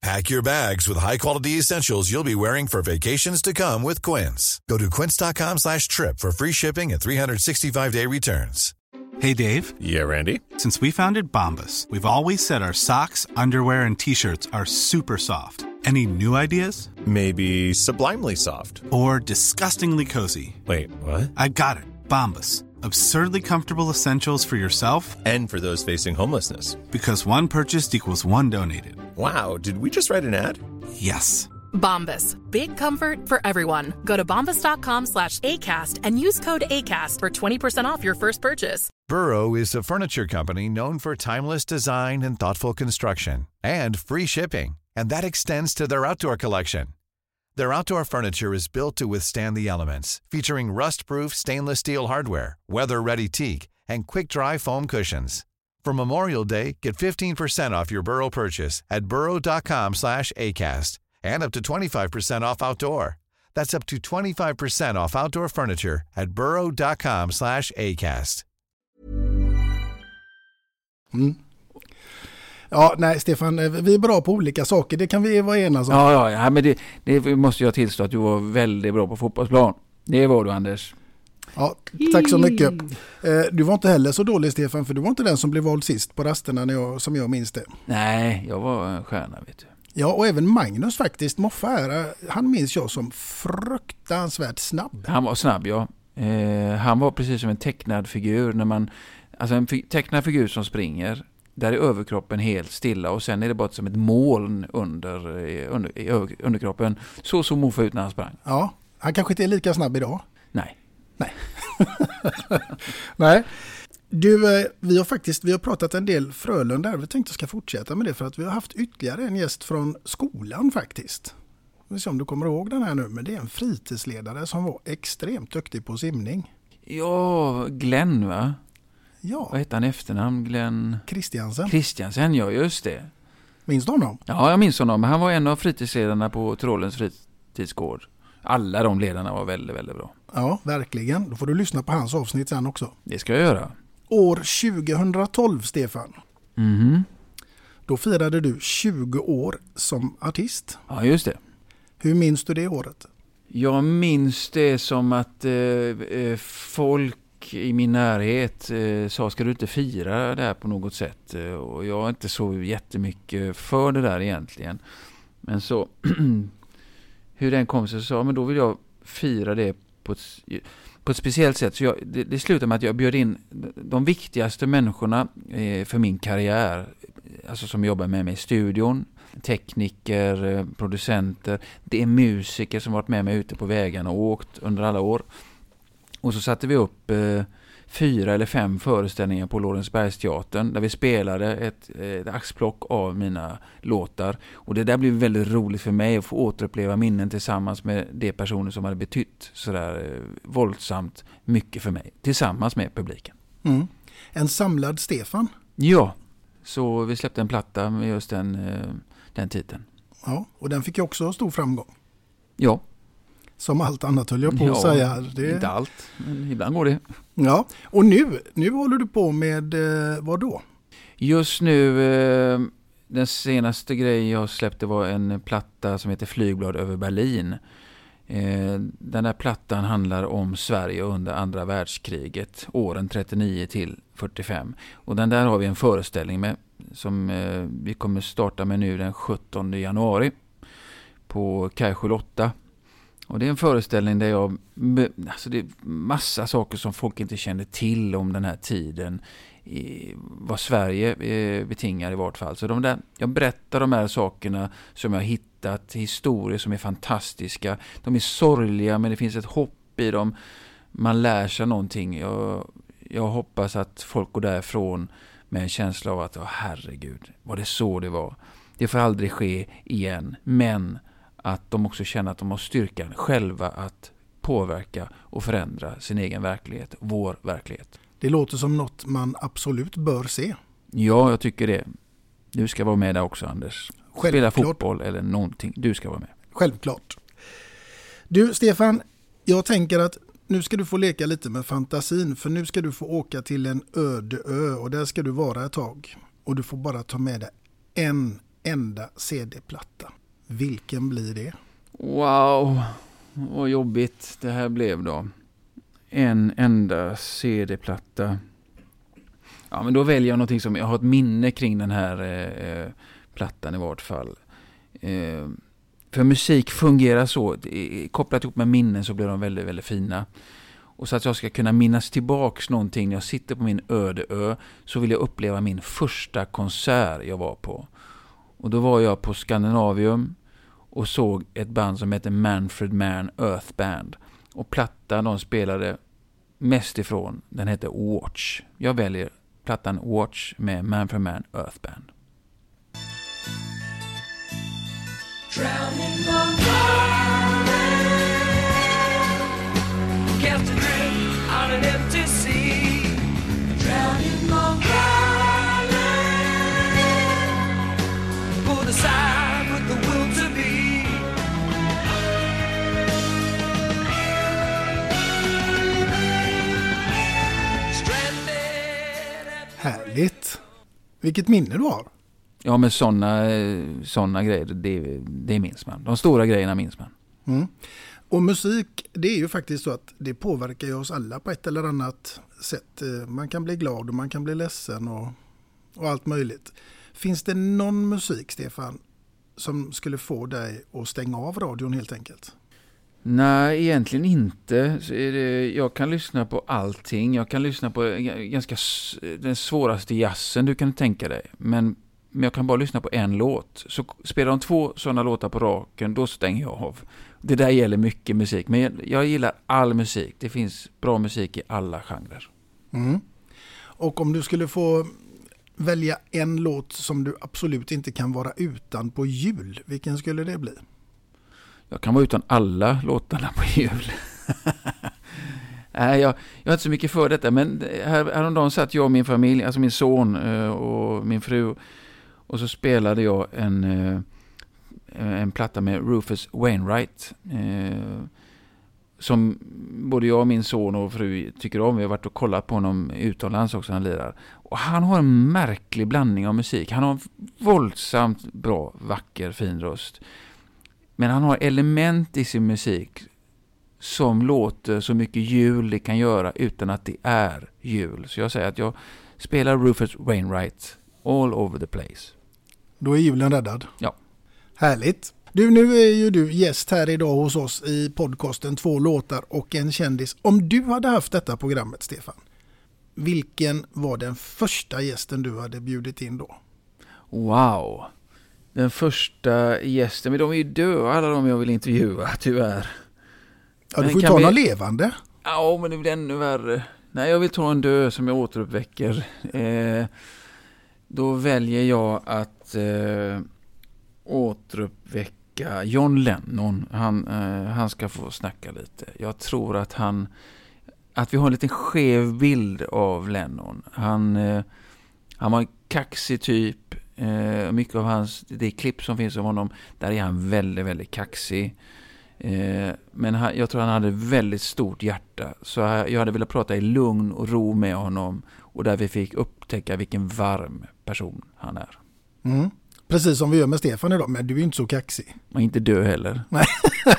Speaker 13: Pack your bags with high-quality essentials you'll be wearing for vacations to come with Quince. Go to quince.com slash trip for free shipping and three sixty-five day returns.
Speaker 14: Hey, Dave.
Speaker 15: Yeah, Randy.
Speaker 14: Since we founded Bombas, we've always said our socks, underwear, and T-shirts are super soft. Any new ideas?
Speaker 15: Maybe sublimely soft.
Speaker 14: Or disgustingly cozy.
Speaker 15: Wait, what?
Speaker 14: I got it. Bombas. Absurdly comfortable essentials for yourself
Speaker 15: and for those facing homelessness.
Speaker 14: Because one purchased equals one donated.
Speaker 15: Wow, did we just write an ad?
Speaker 14: Yes.
Speaker 16: Bombas. Big comfort for everyone. Go to bombas.com slash ACAST and use code ACAST for twenty percent off your first purchase.
Speaker 13: Burrow is a furniture company known for timeless design and thoughtful construction and free shipping. And that extends to their outdoor collection. Their outdoor furniture is built to withstand the elements, featuring rust-proof stainless steel hardware, weather-ready teak, and quick-dry foam cushions. For Memorial Day, get fifteen percent off your Burrow purchase at burrow.com slash ACAST and up to twenty-five percent off outdoor. That's up to twenty-five percent off outdoor furniture at burrow.com slash ACAST.
Speaker 6: Mm. Ja, nej Stefan, vi är bra på olika saker, det kan vi vara enas om.
Speaker 7: Ja, ja, ja men det, det måste jag tillstå att du var väldigt bra på fotbollsplan. Det var du, Anders.
Speaker 6: Ja, tack så mycket. Du var inte heller så dålig, Stefan, för du var inte den som blev vald sist på rasterna när jag, som jag minns det.
Speaker 7: Nej, jag var en stjärna, vet du.
Speaker 6: Ja, och även Magnus faktiskt, Moffa här, han minns jag som fruktansvärt snabb.
Speaker 7: Han var snabb, ja. Eh, han var precis som en tecknad figur. När man, alltså en fi- tecknad figur som springer, där är överkroppen helt stilla och sen är det bara som ett moln under, under, i underkroppen. Så såg Moffa ut när han sprang.
Speaker 6: Ja, han kanske inte är lika snabb idag.
Speaker 7: Nej.
Speaker 6: Nej. Nej. Du, vi har faktiskt vi har pratat en del Frölunda där. Vi tänkte ska fortsätta med det för att vi har haft ytterligare en gäst från skolan faktiskt. Vi får se om du kommer ihåg den här nu, men det är en fritidsledare som var extremt duktig på simning.
Speaker 7: Ja, Glenn va?
Speaker 6: Ja.
Speaker 7: Vad heter han efternamn? Glenn
Speaker 6: Christiansen.
Speaker 7: Christiansen, ja just det.
Speaker 6: Minns du honom?
Speaker 7: Ja, jag minns honom. Han var en av fritidsledarna på Trollens fritidsgård. Alla de ledarna var väldigt, väldigt bra.
Speaker 6: Ja, verkligen. Då får du lyssna på hans avsnitt sen också.
Speaker 7: Det ska jag göra.
Speaker 6: År tjugohundratolv, Stefan.
Speaker 7: Mhm.
Speaker 6: Då firade du tjugo år som artist.
Speaker 7: Ja, just det.
Speaker 6: Hur minns du det året?
Speaker 7: Jag minns det som att eh, folk i min närhet eh, sa, ska du inte fira det här på något sätt? Eh, och jag är inte så jättemycket för det där egentligen. Men så, hur den kom sig så sa, men då vill jag fira det på ett, på ett speciellt sätt. Så jag, det, det slutade med att jag bjöd in de viktigaste människorna eh, för min karriär. Alltså som jobbar med mig i studion. Tekniker, producenter. Det är musiker som varit med mig ute på vägarna och åkt under alla år. Och så satte vi upp eh, fyra eller fem föreställningar på Lorensbergsteatern där vi spelade ett, ett axplock av mina låtar. Och det där blev väldigt roligt för mig att få återuppleva minnen tillsammans med de personer som hade betytt sådär eh, våldsamt mycket för mig. Tillsammans med publiken.
Speaker 6: Mm. En samlad Stefan?
Speaker 7: Ja, så vi släppte en platta med just den, eh, den titeln.
Speaker 6: Ja, och den fick ju också stor framgång.
Speaker 7: Ja.
Speaker 6: Som allt annat höll jag på
Speaker 7: ja,
Speaker 6: att säga.
Speaker 7: Det... Inte allt, men ibland går det.
Speaker 6: Ja, och nu, nu håller du på med eh, vad då?
Speaker 7: Just nu, eh, den senaste grejen jag släppte var en platta som heter Flygblad över Berlin. Eh, den där plattan handlar om Sverige under andra världskriget, åren trettionio till fyrtiofem. Och den där har vi en föreställning med som eh, vi kommer starta med nu den sjuttonde januari på Kaj Charlotta. Och det är en föreställning där jag, alltså det är massa saker som folk inte kände till om den här tiden, i, vad Sverige eh, betingar i vart fall. Så de där, jag berättar de här sakerna som jag har hittat, historier som är fantastiska. De är sorgliga men det finns ett hopp i dem. Man lär sig någonting. Jag, jag hoppas att folk går därifrån med en känsla av att, åh herregud, var det så det var? Det får aldrig ske igen, men att de också känner att de har styrkan själva att påverka och förändra sin egen verklighet, vår verklighet.
Speaker 6: Det låter som något man absolut bör se.
Speaker 7: Ja, jag tycker det. Du ska vara med där också, Anders.
Speaker 6: Självklart.
Speaker 7: Spela fotboll eller någonting. Du ska vara med.
Speaker 6: Självklart. Du, Stefan, jag tänker att nu ska du få leka lite med fantasin, för nu ska du få åka till en öde ö och där ska du vara ett tag. Och du får bara ta med dig en enda C D-platta. Vilken blir det?
Speaker 7: Wow, vad jobbigt det här blev då. En enda C D-platta. Ja, men då väljer jag någonting som jag har ett minne kring den här eh, plattan i vart fall. Eh, för musik fungerar så, eh, kopplat ihop med minnen så blir de väldigt, väldigt fina. Och så att jag ska kunna minnas tillbaks någonting när jag sitter på min öde ö, så vill jag uppleva min första konsert jag var på. Och då var jag på Scandinavium och såg ett band som heter Manfred Mann Earth Band. Och plattan de spelade mest ifrån, den heter Watch. Jag väljer plattan Watch med Manfred Mann Earth Band.
Speaker 8: Drowning Long Island, cast adrift on an empty sea. Drowning Long Island, pulled aside with the will to be.
Speaker 6: Härligt. Vilket minne du har.
Speaker 7: Ja, men sådana såna grejer, det, det minns man. De stora grejerna minns man.
Speaker 6: Mm. Och musik, det är ju faktiskt så att det påverkar ju oss alla på ett eller annat sätt. Man kan bli glad och man kan bli ledsen och, och allt möjligt. Finns det någon musik, Stefan, som skulle få dig att stänga av radion helt enkelt?
Speaker 7: Nej, egentligen inte. Så är det, jag kan lyssna på allting. Jag kan lyssna på ganska den svåraste jazzen du kan tänka dig. Men, men jag kan bara lyssna på en låt. Så spelar de två sådana låtar på raken, då stänger jag av. Det där gäller mycket musik. Men jag, jag gillar all musik. Det finns bra musik i alla genrer.
Speaker 6: Mm. Och om du skulle få välja en låt som du absolut inte kan vara utan på jul, vilken skulle det bli?
Speaker 7: Jag kan vara utan alla låtarna på jul. Nej, jag, jag har inte så mycket för detta. Men här, häromdagen satt jag och min familj, alltså min son och min fru. Och så spelade jag en, en platta med Rufus Wainwright. Som både jag och min son och fru tycker om. Vi har varit och kollat på honom utomlands också, han lirar. Och han har en märklig blandning av musik. Han har en våldsamt bra, vacker, fin röst. Men han har element i sin musik som låter så mycket jul det kan göra utan att det är jul. Så jag säger att jag spelar Rufus Wainwright all over the place.
Speaker 6: Då är julen räddad.
Speaker 7: Ja.
Speaker 6: Härligt. Du, nu är ju du gäst här idag hos oss i podcasten Två låtar och en kändis. Om du hade haft detta programmet, Stefan, vilken var den första gästen du hade bjudit in då?
Speaker 7: Wow. Den första gästen, men de är ju döda alla de jag vill intervjua, tyvärr.
Speaker 6: Ja, du får ju ta vi... någon levande.
Speaker 7: Ja, men det blir ännu värre. Nej, jag vill ta en död som jag återuppväcker. Eh, då väljer jag att eh, återuppväcka John Lennon. Han, eh, han ska få snacka lite. Jag tror att han, att vi har en liten skev bild av Lennon. Han, eh, han var en kaxig typ. Eh, mycket av hans, det klipp som finns av honom, där är han väldigt, väldigt kaxig. Eh, men han, jag tror han hade väldigt stort hjärta. Så jag hade velat prata i lugn och ro med honom. Och där vi fick upptäcka vilken varm person han är.
Speaker 6: Mm. Precis som vi gör med Stefan idag, men du är ju inte så kaxig.
Speaker 7: Och inte dö heller.
Speaker 6: Nej.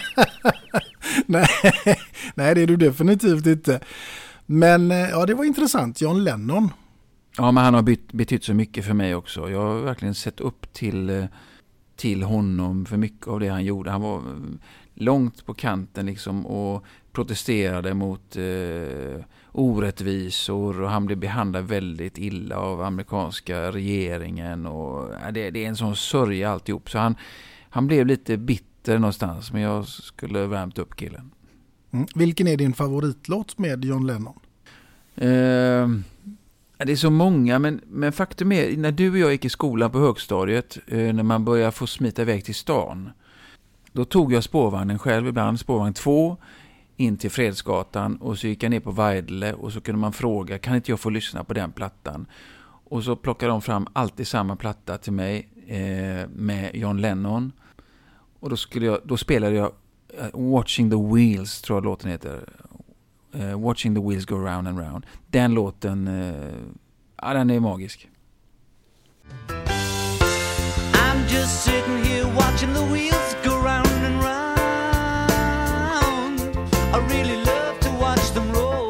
Speaker 6: Nej, nej, det är du definitivt inte. Men ja, det var intressant. John Lennon.
Speaker 7: Ja, men han har bytt, betytt så mycket för mig också. Jag har verkligen sett upp till, till honom för mycket av det han gjorde. Han var långt på kanten liksom och protesterade mot eh, orättvisor, och han blev behandlad väldigt illa av amerikanska regeringen, och ja, det, det är en sån sörja alltihop. Så han, han blev lite bitter någonstans, men jag skulle värmt upp killen.
Speaker 6: Mm. Vilken är din favoritlåt med John Lennon?
Speaker 7: Eh, det är så många, men, men faktum är, när du och jag gick i skolan på högstadiet, eh, när man började få smita iväg till stan, då tog jag spårvagnen själv, ibland spårvagn två, in till Fredsgatan, och så gick jag ner på Vajdle, och så kunde man fråga, kan inte jag få lyssna på den plattan? Och så plockade de fram alltid samma platta till mig eh, med John Lennon. Och då, skulle jag, då spelade jag uh, Watching the Wheels, tror jag låten heter. Uh, Watching the Wheels Go Round and Round. Den låten, uh, ja, den är magisk.
Speaker 8: I'm just sitting here watching the wheels go round and round. I really love to watch them roll.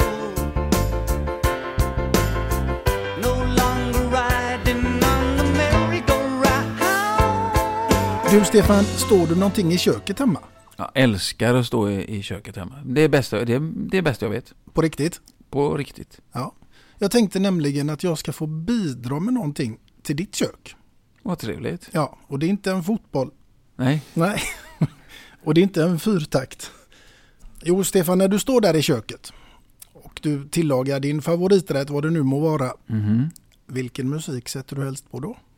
Speaker 8: No longer riding on the merry-go-round.
Speaker 6: Du Stefan, står du någonting i köket hemma?
Speaker 7: Jag älskar att stå i, i köket hemma. Det är bästa, det är, det är bästa jag vet.
Speaker 6: På riktigt?
Speaker 7: På riktigt.
Speaker 6: Ja. Jag tänkte nämligen att jag ska få bidra med någonting till ditt kök.
Speaker 7: Vad trevligt.
Speaker 6: Ja, och det är inte en fotboll.
Speaker 7: Nej.
Speaker 6: Nej. Och det är inte en fyrtakt. Jo, Stefan, när du står där i köket och du tillagar din favoriträtt, vad det nu må vara,
Speaker 7: Mm-hmm.
Speaker 6: vilken musik sätter du helst på då?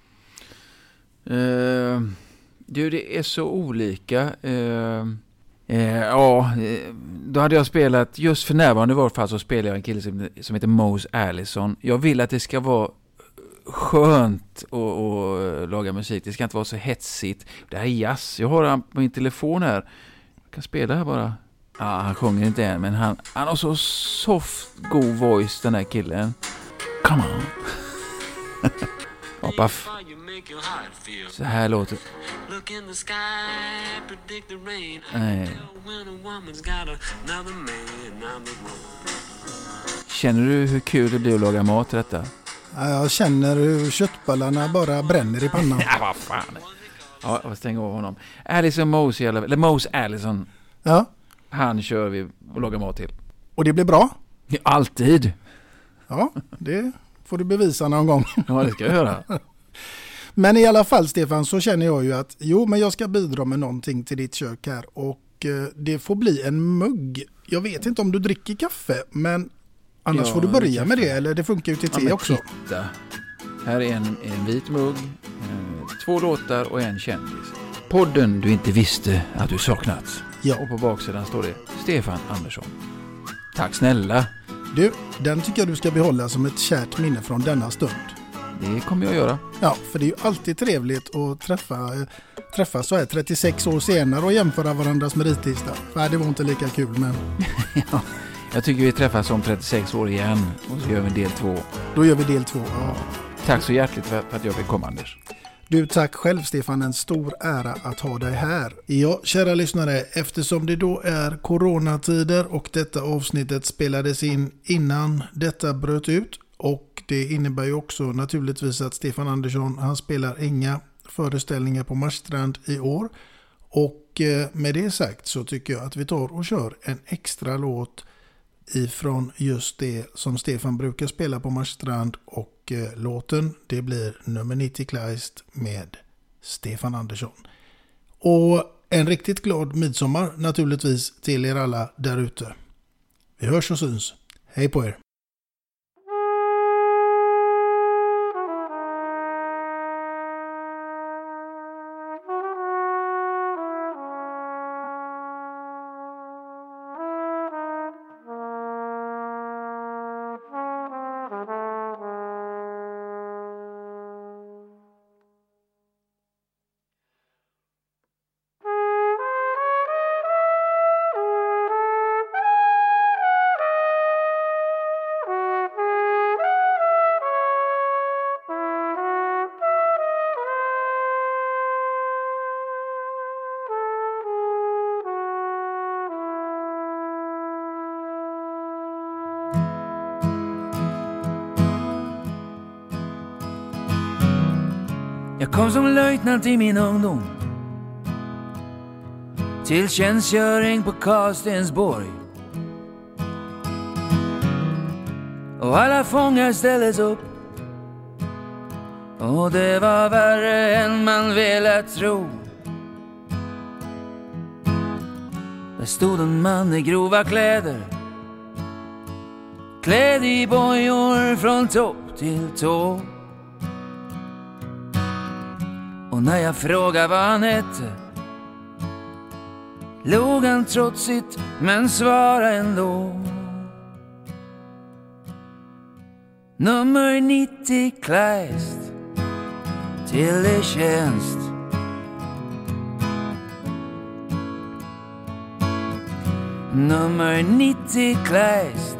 Speaker 7: Uh, du, det är så olika. Uh, uh, ja, då hade jag spelat, just för närvarande i varje fall så spelar jag en kille som, som heter Mose Allison. Jag vill att det ska vara skönt att laga musik. Det ska inte vara så hetsigt. Det här är jazz. Jag har han på min telefon här. Jag kan spela här bara. Ja, han sjunger inte än, men han, han har så soft, god voice, den här killen. Come on. Ja, paff. Så här låter. Nej. Känner du hur kul det blir att laga mat till detta?
Speaker 6: Ja, jag känner hur köttballarna bara bränner i pannan.
Speaker 7: Ja, vad fan. Ja, jag stänger av honom. Allison Mose, eller Mose Allison.
Speaker 6: Ja.
Speaker 7: Han kör vi och lagar mat till.
Speaker 6: Och det blir bra?
Speaker 7: Ja, alltid.
Speaker 6: Ja, det får du bevisa någon gång.
Speaker 7: Ja, det ska jag göra.
Speaker 6: Men i alla fall, Stefan, så känner jag ju att jo, men jag ska bidra med någonting till ditt kök här. Och eh, det får bli en mugg. Jag vet inte om du dricker kaffe, men annars
Speaker 7: ja,
Speaker 6: får du börja med det. Eller det funkar ju till te ja, också.
Speaker 7: Titta. Här är en, en vit mugg, eh, två låtar och en kändis. Podden du inte visste att du saknat.
Speaker 6: Ja.
Speaker 7: Och på baksidan står det Stefan Andersson. Tack snälla.
Speaker 6: Du, den tycker jag du ska behålla som ett kärt minne från denna stund.
Speaker 7: Det kommer jag göra.
Speaker 6: Ja, för det är ju alltid trevligt att träffa, träffa så här trettiosex år senare och jämföra varandras meritlista. Nej, det var inte lika kul, men...
Speaker 7: Ja, jag tycker vi träffas om trettiosex år igen och så gör vi del två.
Speaker 6: Då gör vi del två, ja.
Speaker 7: Tack så hjärtligt för att jag fick komma, Anders.
Speaker 6: Du, tack själv Stefan, en stor ära att ha dig här. Ja, kära lyssnare, eftersom det då är coronatider och detta avsnittet spelades in innan detta bröt ut, och det innebär ju också naturligtvis att Stefan Andersson, han spelar inga föreställningar på Marstrand i år. Och med det sagt så tycker jag att vi tar och kör en extra låt ifrån just det som Stefan brukar spela på Marstrand, och eh, låten det blir nummer nittio Kleist med Stefan Andersson. Och en riktigt glad midsommar naturligtvis till er alla där ute. Vi hörs och syns. Hej på er!
Speaker 8: Jag kom som löjtnant i min ungdom till tjänstgöring på Karlstensborg. Och alla fångar ställdes upp, och det var värre än man velat tro. Där stod en man i grova kläder, klädd i bojor från topp till tå. Och när jag frågade vad han hette, låg han trotsigt men svarade ändå. Nummer nittio Kleist, till er tjänst. Nummer nittio Kleist,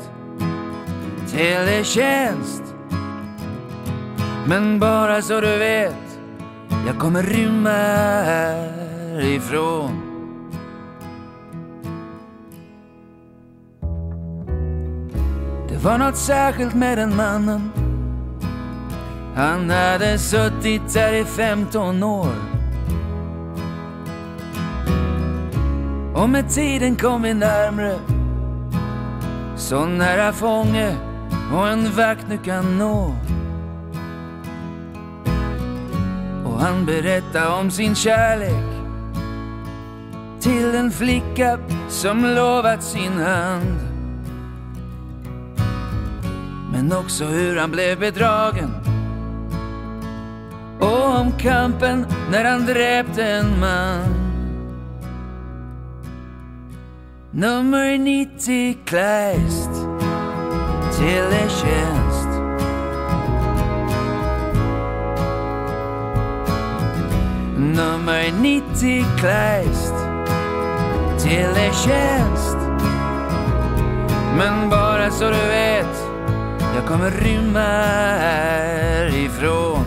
Speaker 8: till er tjänst. Men bara så du vet,
Speaker 7: Jag kommer rymma härifrån. Det var något särskilt med den mannen. Han hade suttit där i femton år. Och med tiden kom vi närmre, så nära fånge och en vakt nu kan nå. Och han berättade om sin kärlek till en flicka som lovat sin hand. Men också hur han blev bedragen och om kampen när han dräpte en man. Nummer nittio Kleist Teletjänst. Nummer nittio Kleist Teletjänst. Men bara så du vet, jag kommer rymma härifrån.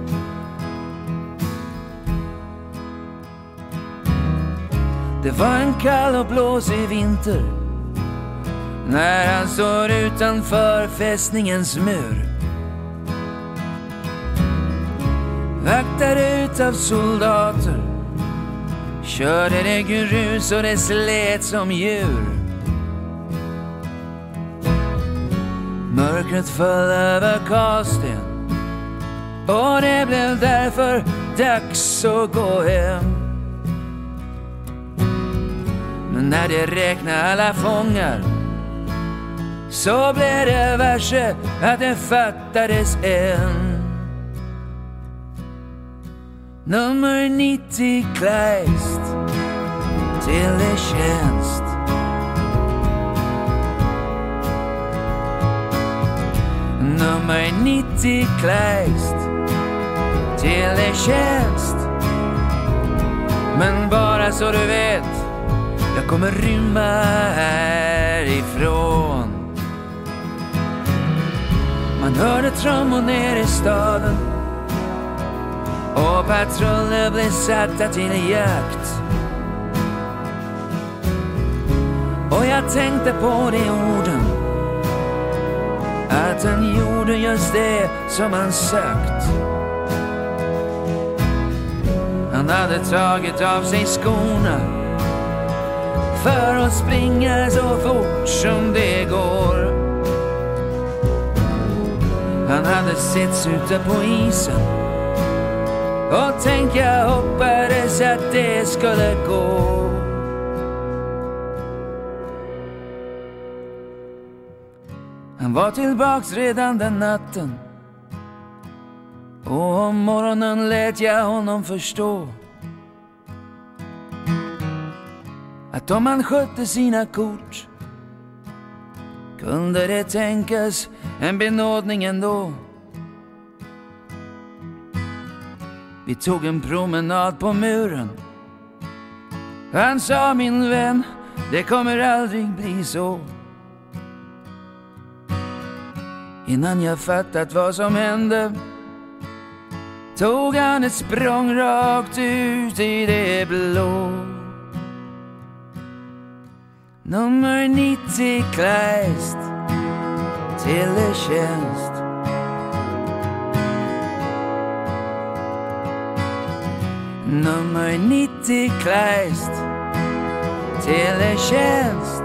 Speaker 7: Det var en kall och blåsig vinter när han står utanför fästningens mur. Vaktade ut av soldater, körde det grus och det slet som djur. Mörkret föll över Karlsten och det blev därför dags att gå hem. Men när det räknade alla fångar så blev det värre att det fattades en. Nummer nittio Kleist Teletjänst. Nummer nittio Kleist Teletjänst. Men bara så du vet, jag kommer rymma härifrån. Man hörde trummor ner i staden och patruller blev satta till jakt. Och jag tänkte på de orden, att han gjorde just det som han sagt. Han hade tagit av sig skorna för att springa så fort som det går. Han hade setts ute på isen och tänk jag hoppades att det skulle gå. Han var tillbaks redan den natten och om morgonen lät jag honom förstå att om han skötte sina kort kunde det tänkas en benådning ändå. Vi tog en promenad på muren. Han sa, min vän, det kommer aldrig bli så. Innan jag fattat vad som hände tog han ett språng rakt ut i det blå. Nummer nittio Kleist Teletjänst. Nummer nittio Kleist Teletjänst.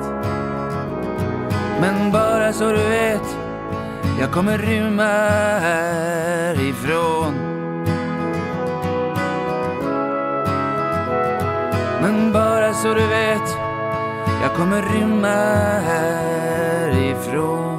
Speaker 7: Men bara så du vet, jag kommer rymma härifrån. Men bara så du vet, jag kommer rymma härifrån.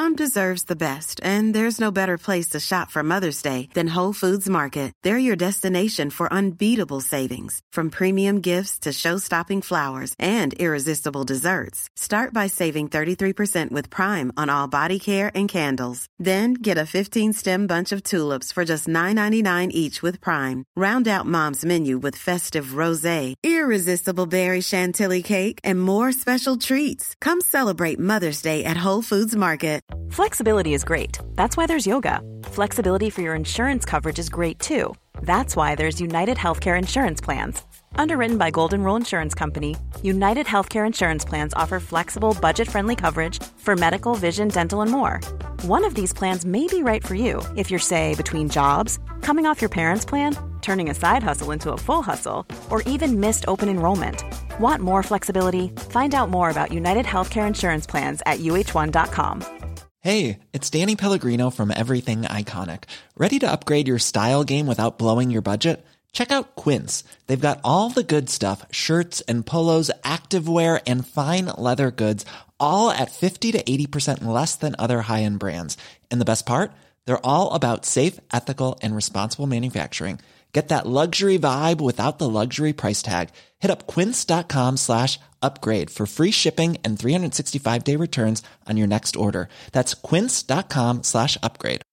Speaker 11: Mom deserves the best, and there's no better place to shop for Mother's Day than Whole Foods Market. They're your destination for unbeatable savings, from premium gifts to show-stopping flowers and irresistible desserts. Start by saving thirty-three percent with Prime on all body care and candles. Then get a fifteen-stem bunch of tulips for just nine ninety-nine each with Prime. Round out Mom's menu with festive rosé, irresistible berry chantilly cake, and more special treats. Come celebrate Mother's Day at Whole Foods Market.
Speaker 3: Flexibility is great. That's why there's yoga. Flexibility for your insurance coverage is great too. That's why there's United Healthcare Insurance Plans. Underwritten by Golden Rule Insurance Company, United Healthcare Insurance Plans offer flexible, budget-friendly coverage for medical, vision, dental, and more. One of these plans may be right for you if you're, say, between jobs, coming off your parents' plan, turning a side hustle into a full hustle, or even missed open enrollment. Want more flexibility? Find out more about United Healthcare Insurance Plans at U H one dot com.
Speaker 17: Hey, it's Danny Pellegrino from Everything Iconic. Ready to upgrade your style game without blowing your budget? Check out Quince. They've got all the good stuff, shirts and polos, activewear, and fine leather goods, all at fifty to eighty percent less than other high-end brands. And the best part? They're all about safe, ethical, and responsible manufacturing. Get that luxury vibe without the luxury price tag. Hit up quince.com slash upgrade for free shipping and three sixty-five day returns on your next order. That's quince.com slash upgrade.